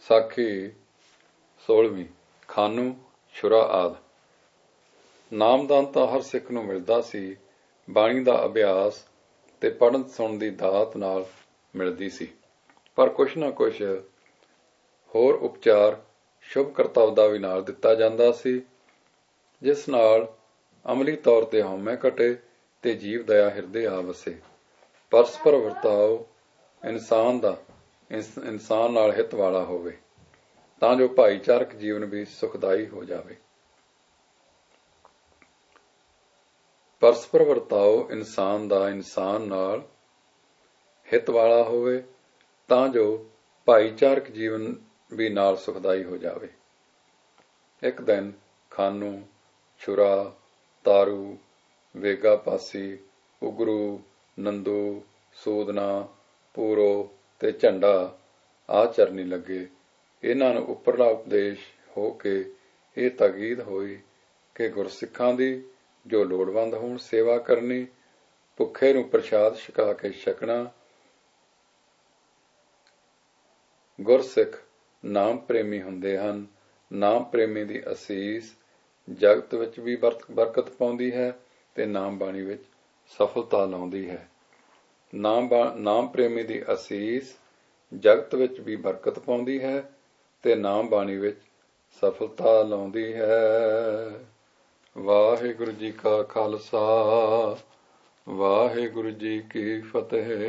ਸਾਖੀ 16ਵੀਂ। ਖਾਨੂ ਛੁਰਾ ਆਦਿ। ਨਾਮਦਾਨ ਤਾਂ ਹਰ ਸਿੱਖ ਨੂੰ ਮਿਲਦਾ ਸੀ। ਬਾਣੀ ਦਾ ਅਭਿਆਸ ਤੇ ਪੜ੍ਹਨ ਸੁਣਨ ਦੀ ਦਾਤ ਨਾਲ ਮਿਲਦੀ ਸੀ। ਪਰ ਕੁਛ ਨਾ ਕੁਛ ਹੋਰ ਉਪਚਾਰ ਸ਼ੁਭ ਕਰਤੱਵ ਵੀ ਨਾਲ ਦਿੱਤਾ ਜਾਂਦਾ ਸੀ, ਜਿਸ ਨਾਲ ਅਮਲੀ ਤੌਰ ਤੇ ਹਉਮੈ ਘਟੇ ਤੇ ਜੀਵ ਦਇਆ ਹਿਰਦੇ ਆ ਵਸੇ। ਪਰਸਪਰ ਵਰਤਾਓ ਇਨਸਾਨ ਨਾਲ ਹਿੱਤ ਵਾਲਾ ਹੋਵੇ, ਤਾਂ ਜੋ ਭਾਈਚਾਰਕ ਜੀਵਨ ਵੀ ਸੁਖਦਾਈ ਹੋ ਜਾਵੇ। ਪਰਸਪਰ ਵਰਤਾਓ ਇਨਸਾਨ ਨਾਲ ਹਿੱਤ ਵਾਲਾ ਹੋਵੇ, ਤਾਂ ਜੋ ਭਾਈਚਾਰਕ ਜੀਵਨ ਵੀ ਨਾਲ ਸੁਖਦਾਈ ਹੋ ਜਾਵੇ। ਇੱਕ ਦਿਨ ਖਾਨੂ, ਛੁਰਾ, ਤਾਰੂ, ਵੇਗਾ ਪਾਸੀ, ਉਗਰੂ, ਨੰਦੂ, ਸੂਦਨਾ, ਪੂਰੋ ਤੇ ਝੰਡਾ ਆਚਰਨੀ ਲੱਗੇ। ਇਹਨਾਂ ਨੂੰ ਉੱਪਰਲਾ ਉਪਦੇਸ਼ ਹੋ ਕੇ ਇਹ ਤਾਕੀਦ ਹੋਈ ਕਿ ਗੁਰਸਿੱਖਾਂ ਦੀ ਜੋ ਲੋੜਵੰਦ ਹੋਣ ਸੇਵਾ ਕਰਨੀ, ਭੁੱਖੇ ਨੂੰ ਪ੍ਰਸ਼ਾਦ ਛਕਾ ਕੇ ਛਕਣਾ। ਗੁਰਸਿੱਖ ਨਾਮ ਪ੍ਰੇਮੀ ਹੁੰਦੇ ਹਨ। ਨਾਮ ਪ੍ਰੇਮੀ ਦੀ ਅਸੀਸ ਜਗਤ ਵਿੱਚ ਵੀ ਬਰਕਤ ਪਾਉਂਦੀ ਹੈ ਤੇ ਨਾਮ ਬਾਣੀ ਵਿੱਚ ਸਫਲਤਾ ਲਾਉਂਦੀ ਹੈ। ਨਾਮ ਪ੍ਰੇਮੀ ਦੀ ਅਸੀਸ ਜਗਤ ਵਿੱਚ ਵੀ ਬਰਕਤ ਪਾਉਂਦੀ ਹੈ ਤੇ ਨਾਮ ਬਾਣੀ ਵਿੱਚ ਸਫਲਤਾ ਲਾਉਂਦੀ ਹੈ। ਵਾਹਿਗੁਰੂ ਜੀ ਕਾ ਖਾਲਸਾ, ਵਾਹਿਗੁਰੂ ਜੀ ਕੀ ਫਤਿਹ।